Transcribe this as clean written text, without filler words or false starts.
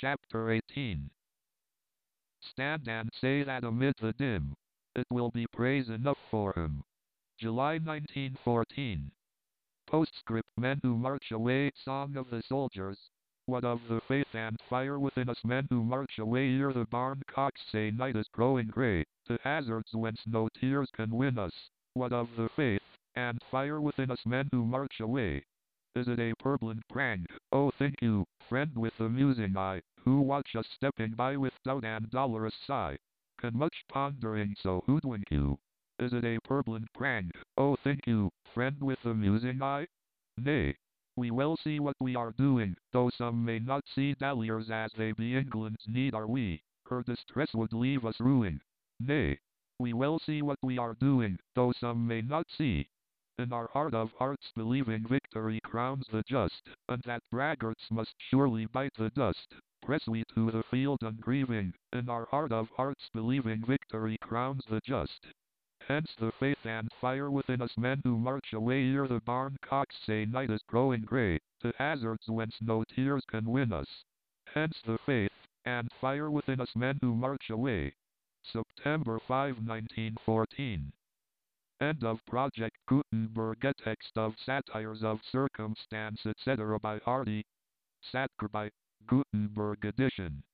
Chapter 18. Stand and say that amid the dim, it will be praise enough for him. July 1914. Postscript: Men who march away, Song of the Soldiers. What of the faith and fire within us? Men who march away ere the barn cocks say night is growing grey, to hazards whence no tears can win us. What of the faith and fire within us? Men who march away. Is it a purblind prank? Oh, think you, friend with the musing eye, who watch us stepping by with doubt and dolorous sigh, can much pondering so hoodwink you? Is it a purblind prank? Oh, think you, friend with the musing eye? Nay, we well see what we are doing, though some may not see. Dalliers as they be England's need are we, her distress would leave us ruined. Nay, we well see what we are doing, though some may not see. In our heart of hearts believing victory crowns the just, and that braggarts must surely bite the dust. Press we to the field ungrieving, in our heart of hearts believing victory crowns the just. Hence the faith and fire within us. Men who march away ere the barn cocks say night is growing grey, to hazards whence no tears can win us. Hence the faith and fire within us. Men who march away. September 5, 1914. End of Project Gutenberg. A text of Satires of Circumstance, etc. by Hardy. Satire by Gutenberg edition.